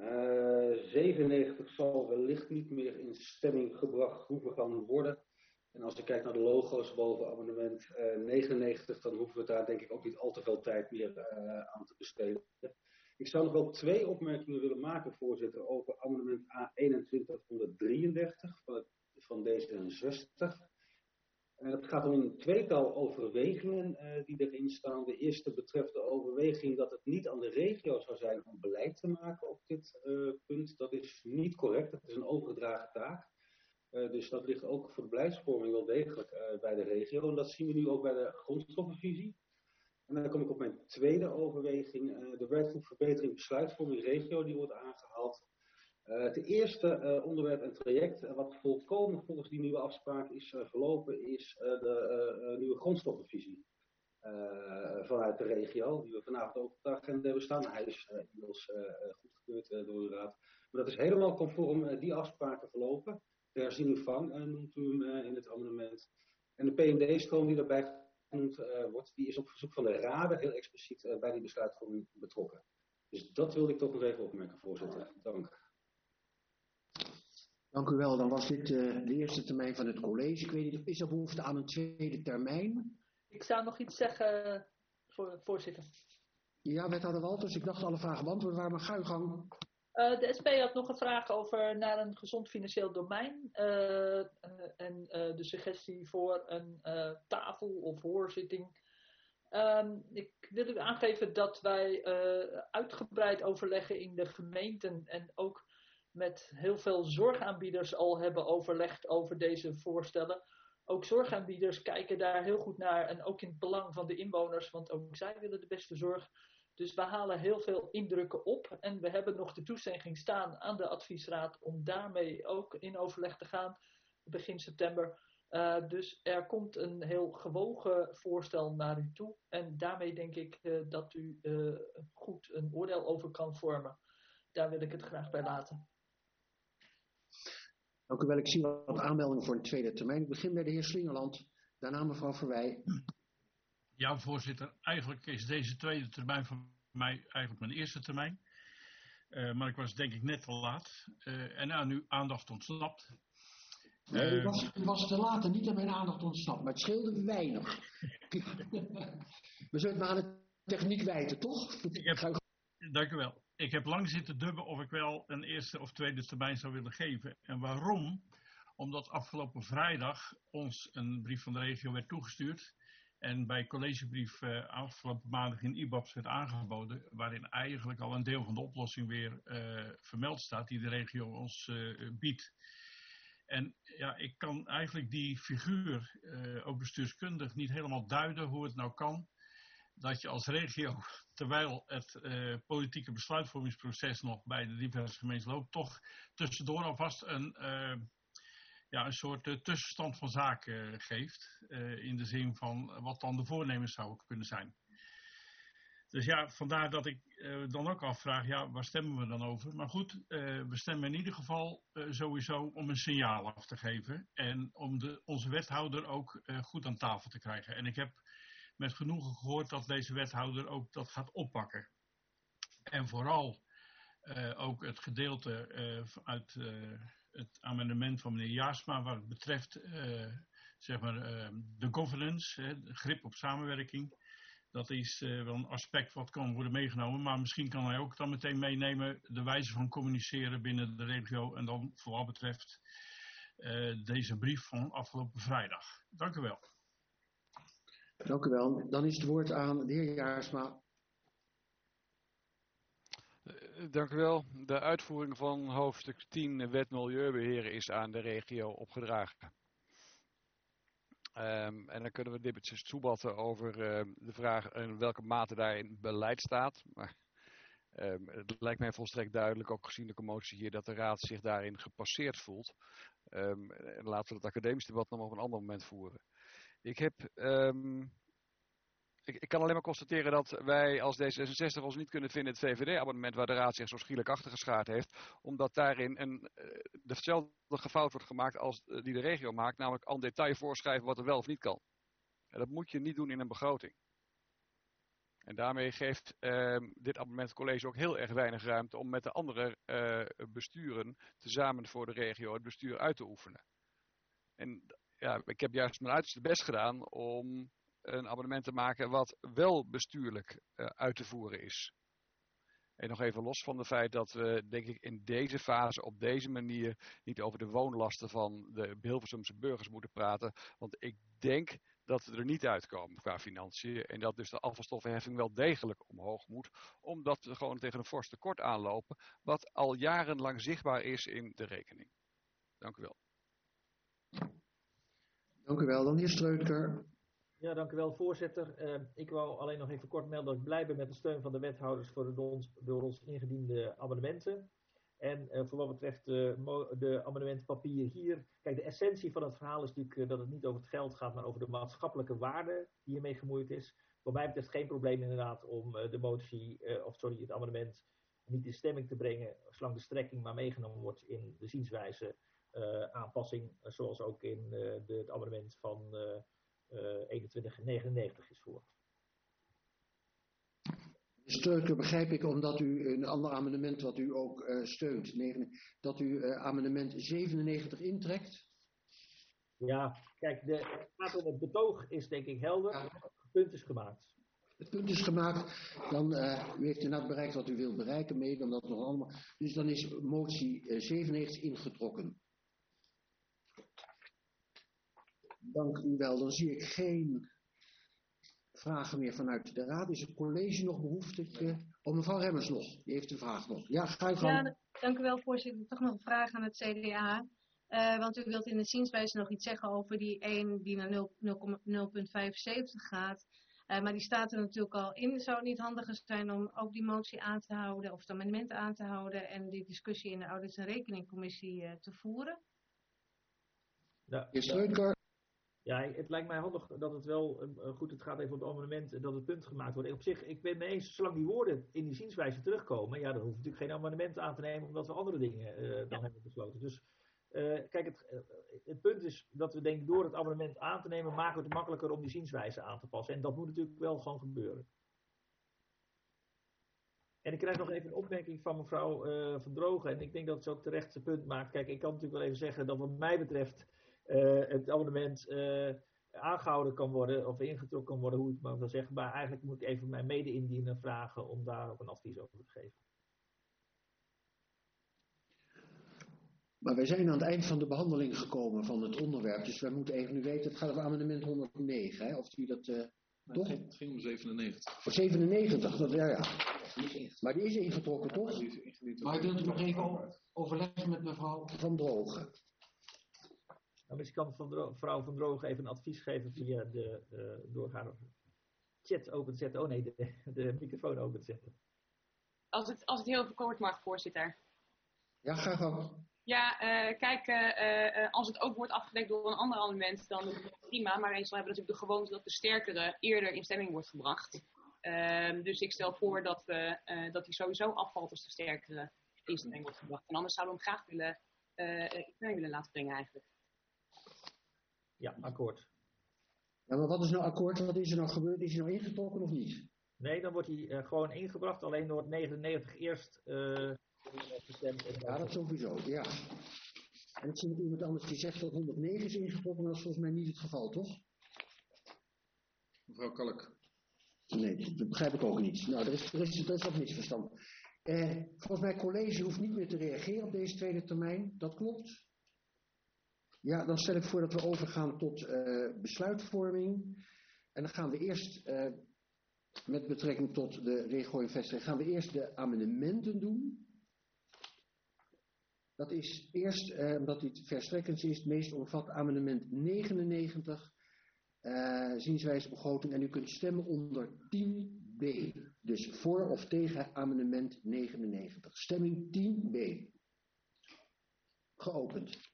Uh, zevenennegentig zal wellicht niet meer in stemming gebracht hoeven gaan worden. En als ik kijk naar de logo's boven amendement uh, negenennegentig, dan hoeven we daar denk ik ook niet al te veel tijd meer uh, aan te besteden. Ik zou nog wel twee opmerkingen willen maken, voorzitter, over amendement A eenentwintighonderddrieëndertig van, het, van D zesenzestig. Uh, het gaat om een tweetal overwegingen uh, die erin staan. De eerste betreft de overweging dat het niet aan de regio zou zijn om beleid te maken op dit uh, punt. Dat is niet correct, dat is een overgedragen taak. Uh, dus dat ligt ook voor de beleidsvorming wel degelijk uh, bij de regio. En dat zien we nu ook bij de grondstoffenvisie. En dan kom ik op mijn tweede overweging. Uh, de werkgroep verbetering besluitvorming regio, die wordt aangehaald. Uh, het eerste uh, onderwerp en traject, uh, wat volkomen volgens die nieuwe afspraak is uh, verlopen, is uh, de uh, uh, nieuwe grondstoffenvisie. Uh, vanuit de regio, die we vanavond ook op de agenda hebben staan. Hij is uh, inmiddels uh, goedgekeurd uh, door de raad. Maar dat is helemaal conform uh, die afspraken verlopen. De herziening van uh, noemt u hem uh, in het amendement. En de P N D-stroom die daarbij genoemd uh, wordt, die is op verzoek van de raden heel expliciet uh, bij die besluitvorming betrokken. Dus dat wilde ik toch nog even opmerken, voorzitter. Dank. Dank u wel. Dan was dit uh, de eerste termijn van het college. Ik weet niet, is er behoefte aan een tweede termijn? Ik zou nog iets zeggen, voor, voorzitter. Ja, wethouder Walters. Ik dacht alle vragen beantwoord waren, maar ga uw gang. Uh, de S P had nog een vraag over naar een gezond financieel domein. Uh, uh, en uh, de suggestie voor een uh, tafel of hoorzitting. Um, ik wil u aangeven dat wij uh, uitgebreid overleggen in de gemeenten en ook met heel veel zorgaanbieders al hebben overlegd over deze voorstellen. Ook zorgaanbieders kijken daar heel goed naar en ook in het belang van de inwoners, want ook zij willen de beste zorg. Dus we halen heel veel indrukken op en we hebben nog de toezegging staan aan de adviesraad om daarmee ook in overleg te gaan begin september. Uh, dus er komt een heel gewogen voorstel naar u toe en daarmee denk ik uh, dat u uh, goed een oordeel over kan vormen. Daar wil ik het graag bij laten. Dank u wel. Ik zie wat aanmeldingen voor een tweede termijn. Ik begin bij de heer Slingerland, daarna mevrouw Verwij. Ja, voorzitter. Eigenlijk is deze tweede termijn voor mij eigenlijk mijn eerste termijn. Uh, maar ik was denk ik net te laat. Uh, en aan uw aandacht ontsnapt. Nee, u was, u was te laat en niet aan mijn aandacht ontsnapt, maar het scheelde weinig. We zullen het maar aan de techniek wijten, toch? Ik heb, dank u wel. Ik heb lang zitten dubben of ik wel een eerste of tweede termijn zou willen geven. En waarom? Omdat afgelopen vrijdag ons een brief van de regio werd toegestuurd. En bij collegebrief uh, afgelopen maandag in I B A B S werd aangeboden. Waarin eigenlijk al een deel van de oplossing weer uh, vermeld staat die de regio ons uh, biedt. En ja, ik kan eigenlijk die figuur, uh, ook bestuurskundig, niet helemaal duiden hoe het nou kan. Dat je als regio, terwijl het uh, politieke besluitvormingsproces nog bij de diverse gemeenten loopt, toch tussendoor alvast een, uh, ja, een soort uh, tussenstand van zaken uh, geeft. Uh, in de zin van wat dan de voornemens zouden kunnen zijn. Dus ja, vandaar dat ik uh, dan ook afvraag, ja, waar stemmen we dan over? Maar goed, uh, we stemmen in ieder geval uh, sowieso om een signaal af te geven. En om de, onze wethouder ook uh, goed aan tafel te krijgen. En ik heb met genoegen gehoord dat deze wethouder ook dat gaat oppakken. En vooral uh, ook het gedeelte uh, uit uh, het amendement van meneer Jaarsma, wat het betreft uh, zeg maar, uh, de governance, uh, de grip op samenwerking. Dat is uh, wel een aspect wat kan worden meegenomen, maar misschien kan hij ook dan meteen meenemen de wijze van communiceren binnen de regio en dan voor wat betreft uh, deze brief van afgelopen vrijdag. Dank u wel. Dank u wel. Dan is het woord aan de heer Jaarsma. Dank u wel. De uitvoering van hoofdstuk tien Wet Milieubeheer is aan de regio opgedragen. Um, en dan kunnen we dippertjes toebatten over uh, de vraag in welke mate daarin beleid staat. Maar um, het lijkt mij volstrekt duidelijk, ook gezien de commotie hier, dat de raad zich daarin gepasseerd voelt. Um, en laten we het academisch debat nog op een ander moment voeren. Ik heb... Um, Ik, ik kan alleen maar constateren dat wij als D zesenzestig ons niet kunnen vinden in het V V D-abonnement waar de raad zich zo schielijk achter geschaard heeft. Omdat daarin een, dezelfde fout wordt gemaakt als die de regio maakt. Namelijk al detail voorschrijven wat er wel of niet kan. En dat moet je niet doen in een begroting. En daarmee geeft uh, dit abonnementcollege ook heel erg weinig ruimte om met de andere uh, besturen tezamen voor de regio het bestuur uit te oefenen. En ja, ik heb juist mijn uiterste best gedaan om een abonnement te maken wat wel bestuurlijk uh, uit te voeren is. En nog even los van het feit dat we, denk ik, in deze fase op deze manier niet over de woonlasten van de Hilversumse burgers moeten praten. Want ik denk dat we er niet uitkomen qua financiën. En dat dus de afvalstoffenheffing wel degelijk omhoog moet. Omdat we gewoon tegen een fors tekort aanlopen. Wat al jarenlang zichtbaar is in de rekening. Dank u wel. Dank u wel. Dan heer Streuker. Ja, dank u wel, voorzitter. Uh, ik wou alleen nog even kort melden dat ik blij ben met de steun van de wethouders voor de ons, door ons ingediende amendementen. En uh, voor wat betreft uh, de amendementen hier. Kijk, de essentie van het verhaal is natuurlijk uh, dat het niet over het geld gaat, maar over de maatschappelijke waarde die hiermee gemoeid is. Wat mij betreft geen probleem inderdaad om uh, de motie, uh, of sorry, het amendement niet in stemming te brengen, zolang de strekking maar meegenomen wordt in de zienswijze uh, aanpassing, uh, zoals ook in uh, de, het amendement van uh, uh, eenentwintig negenennegentig is voor. Streuker begrijp ik omdat u een ander amendement wat u ook uh, steunt, dat u uh, amendement zevenennegentig intrekt. Ja, kijk, de, het betoog is denk ik helder, ja. Het punt is gemaakt. Het punt is gemaakt, dan uh, u heeft inderdaad bereikt wat u wilt bereiken, mee dan dat nog allemaal. Dus dan is motie uh, zevenennegentig ingetrokken. Dank u wel, dan zie ik geen vragen meer vanuit de raad. Is het college nog behoeftig? Oh, mevrouw Remmers nog, die heeft een vraag nog. Ja, ga je gang. Ja, dank u wel, voorzitter. Toch nog een vraag aan het C D A. Uh, want u wilt in de zienswijze nog iets zeggen over die één die naar nul komma vijfenzeventig gaat. Uh, maar die staat er natuurlijk al in. Zou het niet handiger zijn om ook die motie aan te houden, of het amendement aan te houden en die discussie in de audit- en rekeningcommissie uh, te voeren? Ja, is Streuker. Ja, het lijkt mij handig dat het wel, uh, goed, het gaat even op het amendement, dat het punt gemaakt wordt. En op zich, ik ben mee eens, zolang die woorden in die zienswijze terugkomen, ja, dan hoeft natuurlijk geen amendement aan te nemen, omdat we andere dingen uh, dan ja. hebben besloten. Dus, uh, kijk, het, uh, het punt is dat we denken, door het amendement aan te nemen, maken we het makkelijker om die zienswijze aan te passen. En dat moet natuurlijk wel gewoon gebeuren. En ik krijg nog even een opmerking van mevrouw uh, Van Drogen, en ik denk dat ze ook terecht zijn punt maakt. Kijk, ik kan natuurlijk wel even zeggen dat wat mij betreft Uh, het amendement uh, aangehouden kan worden of ingetrokken kan worden, hoe ik het maar wil zeggen. Maar eigenlijk moet ik even mijn mede-indiener vragen om daar ook een advies over te geven. Maar wij zijn aan het eind van de behandeling gekomen van het onderwerp, dus wij moeten even nu weten, het gaat over amendement honderdnegen, hè? Of u dat, uh, ja, toch? Het ging om zevenennegentig. Voor zevenennegentig, dat, ja, ja. Maar die is ingetrokken, ja, toch? Maar wilt u nog even overleggen met mevrouw Van Drogen? Nou, misschien kan mevrouw Van Drogen even een advies geven via de uh, doorgaande chat openzetten. Oh nee, de, de microfoon openzetten. Als het, als het heel kort mag, voorzitter. Ja, graag ook. Ja, uh, kijk, uh, uh, als het ook wordt afgedekt door een ander amendement, dan is het prima. Maar eens hebben we natuurlijk de gewoonte dat de sterkere eerder in stemming wordt gebracht. Uh, dus ik stel voor dat, we, uh, dat die sowieso afvalt als de sterkere in stemming wordt gebracht. En anders zouden we hem graag willen, uh, in stemming willen laten brengen eigenlijk. Ja, akkoord. Ja, maar wat is nou akkoord? Wat is er nou gebeurd? Is hij nou ingetrokken of niet? Nee, dan wordt hij uh, gewoon ingebracht. Alleen door het negenennegentig eerst uh, gestemd. Ja, dat sowieso, ja. En ik zie nog iemand anders die zegt dat honderdnegen is ingetrokken. Dat is volgens mij niet het geval, toch? Mevrouw Kalk. Nee, dat begrijp ik ook niet. Nou, er is, er is, er is wat misverstand. Eh, volgens mij, college hoeft niet meer te reageren op deze tweede termijn. Dat klopt. Ja, dan stel ik voor dat we overgaan tot uh, besluitvorming. En dan gaan we eerst, uh, met betrekking tot de regio-investing, gaan we eerst de amendementen doen. Dat is eerst, uh, omdat dit verstrekkend is, het meest omvat amendement negenennegentig, uh, zienswijze begroting. En u kunt stemmen onder tien b. Dus voor of tegen amendement negenennegentig. Stemming tien b. Geopend.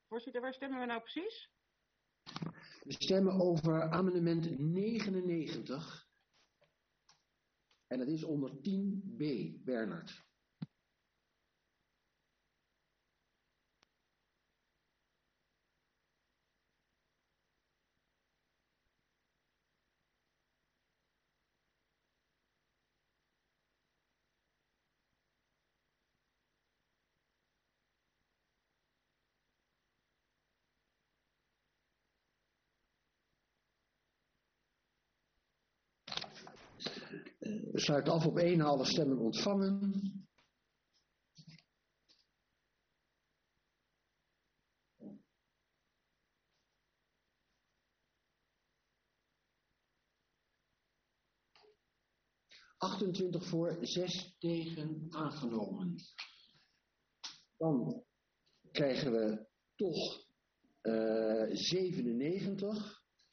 Voorzitter, waar stemmen we nou precies? We stemmen over amendement negenennegentig. En dat is onder tien b, Bernard. We sluiten af op één, alle stemmen ontvangen. achtentwintig voor, zes tegen, aangenomen. Dan krijgen we toch uh, zevenennegentig.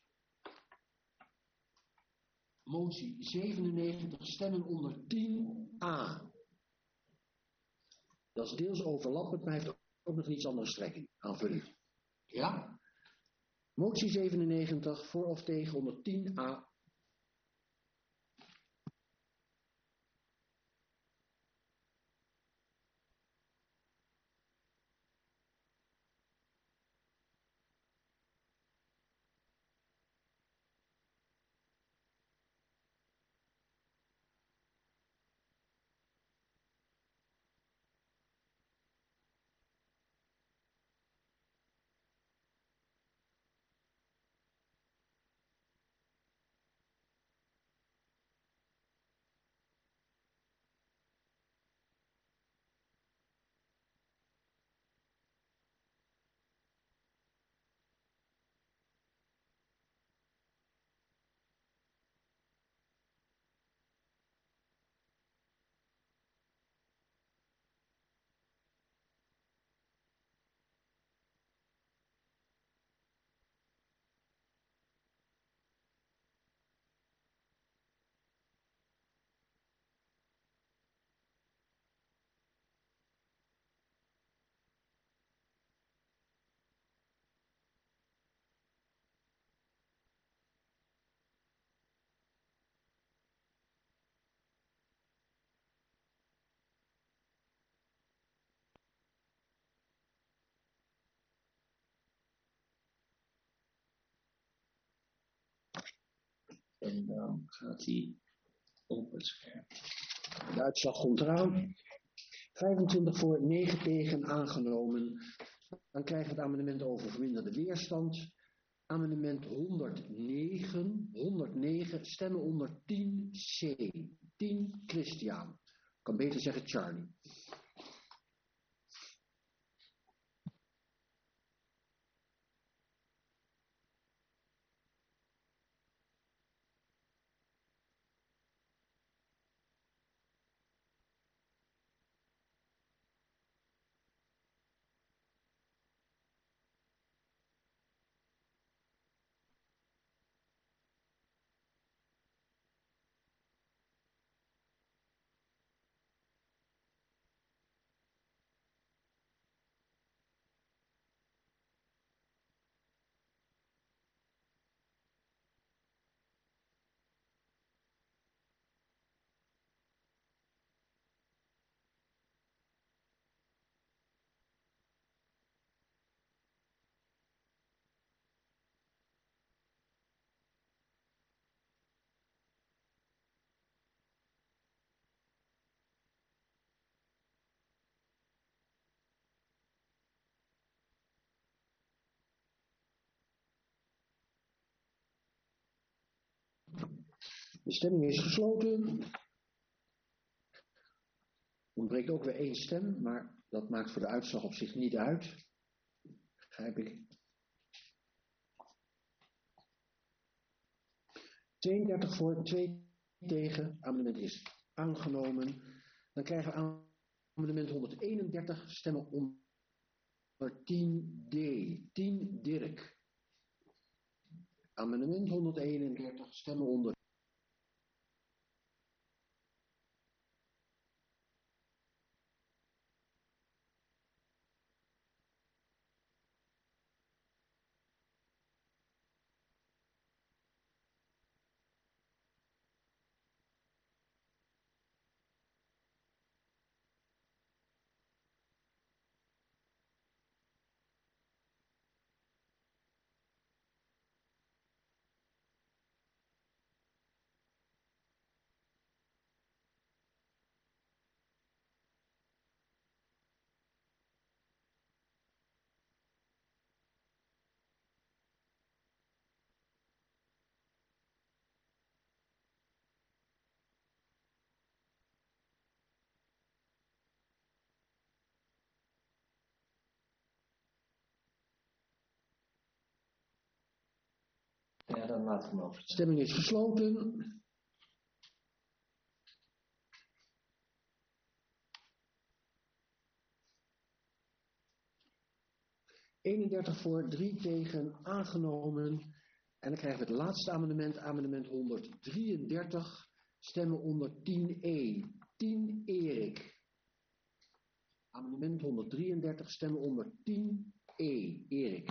Motie zevenennegentig, stemmen onder tien a. Dat is deels overlappend, maar heeft ook nog een iets andere strekking, aanvulling. Ja? Motie zevenennegentig, voor of tegen onder tien a. En dan gaat hij op het scherm. De uitslag komt eraan. vijfentwintig voor, negen tegen, aangenomen. Dan krijgen we het amendement over verminderde weerstand. Amendement honderdnegen, honderdnegen, stemmen onder tien c. tien Christian. Ik kan beter zeggen Charlie. De stemming is gesloten. Ontbreekt ook weer één stem, maar dat maakt voor de uitslag op zich niet uit. Begrijp ik. tweeëndertig voor, twee tegen. Amendement is aangenomen. Dan krijgen we amendement honderdeenendertig, stemmen onder tien d. tien Dirk. Amendement honderdeenendertig, stemmen onder. dan laten we hem over. Stemming is gesloten. eenendertig voor, drie tegen, aangenomen. En dan krijgen we het laatste amendement, amendement honderddrieëndertig, stemmen onder tien E. tien Erik. Amendement honderddrieëndertig, stemmen onder tien E. Erik.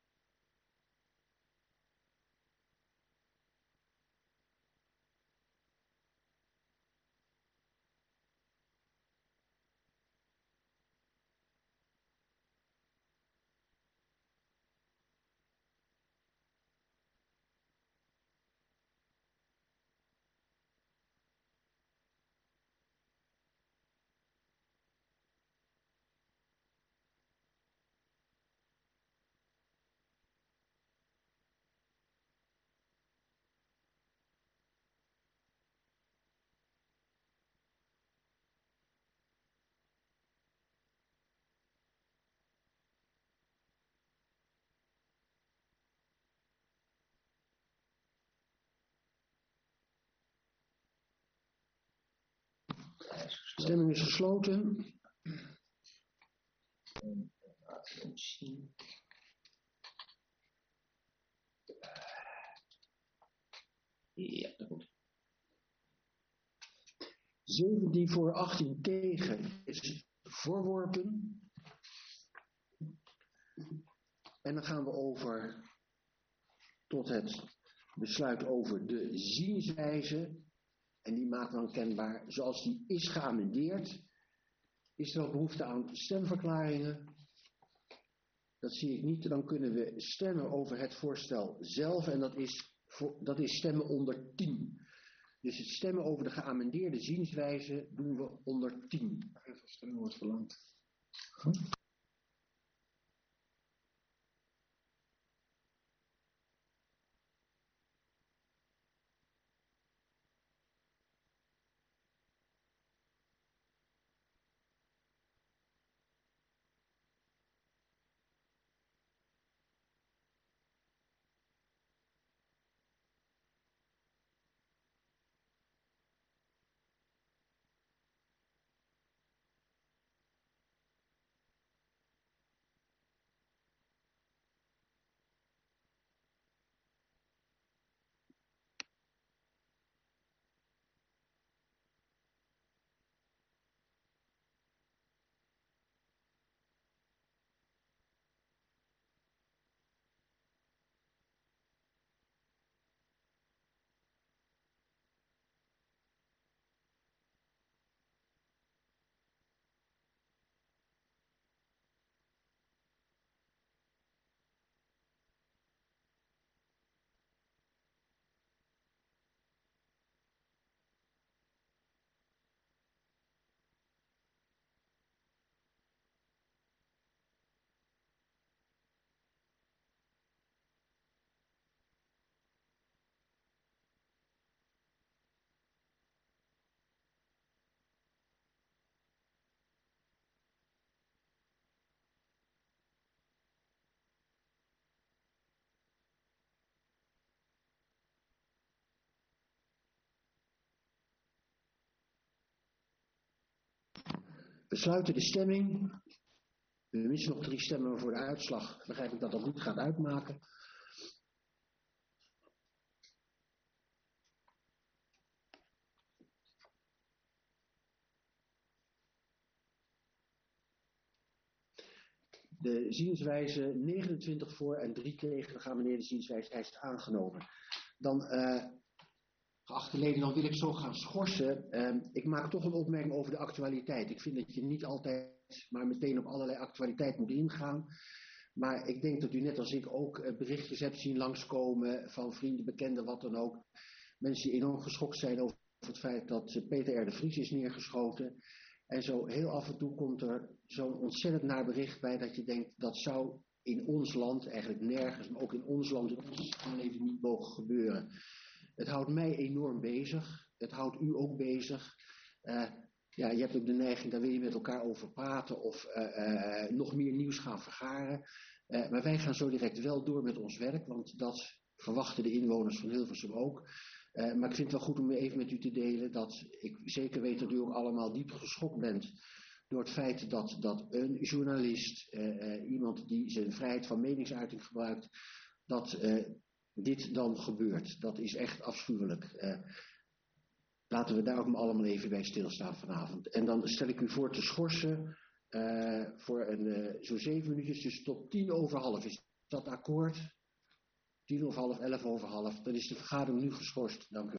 Stemming is gesloten. Laten we hem zien. Ja, dat moet. zeventien voor, achttien tegen is verworpen. En dan gaan we over tot het besluit over de zienswijze. En die maken we dan kenbaar zoals die is geamendeerd. Is er nog behoefte aan stemverklaringen? Dat zie ik niet. Dan kunnen we stemmen over het voorstel zelf. En dat is, voor, dat is stemmen onder tien. Dus het stemmen over de geamendeerde zienswijze doen we onder tien. Even stemmen wordt verlangd. Hm? We sluiten de stemming. We missen nog drie stemmen voor de uitslag. Begrijp ik dat dat niet gaat uitmaken. De zienswijze negenentwintig voor en drie tegen. Dan gaan meneer de zienswijze is aangenomen. Dan, uh, geachte leden, dan wil ik zo gaan schorsen. Uh, ik maak toch een opmerking over de actualiteit. Ik vind dat je niet altijd maar meteen op allerlei actualiteit moet ingaan. Maar ik denk dat u net als ik ook uh, berichtjes hebt zien langskomen van vrienden, bekenden, wat dan ook. Mensen die enorm geschokt zijn over het feit dat uh, Peter R. de Vries is neergeschoten. En zo heel af en toe komt er zo'n ontzettend naar bericht bij dat je denkt, dat zou in ons land, eigenlijk nergens, maar ook in ons land, in onze samenleving niet mogen gebeuren. Het houdt mij enorm bezig. Het houdt u ook bezig. Uh, ja, je hebt ook de neiging, daar wil je met elkaar over praten of uh, uh, nog meer nieuws gaan vergaren. Uh, maar wij gaan zo direct wel door met ons werk, want dat verwachten de inwoners van Hilversum ook. Uh, maar ik vind het wel goed om even met u te delen dat ik zeker weet dat u ook allemaal diep geschokt bent door het feit dat, dat een journalist, uh, uh, iemand die zijn vrijheid van meningsuiting gebruikt, dat uh, dit dan gebeurt. Dat is echt afschuwelijk. Uh, laten we daar ook allemaal even bij stilstaan vanavond. En dan stel ik u voor te schorsen uh, voor een, uh, zo'n zeven minuutjes, dus tot tien over half. Is dat akkoord? Tien over half, elf over half. Dan is de vergadering nu geschorst. Dank u.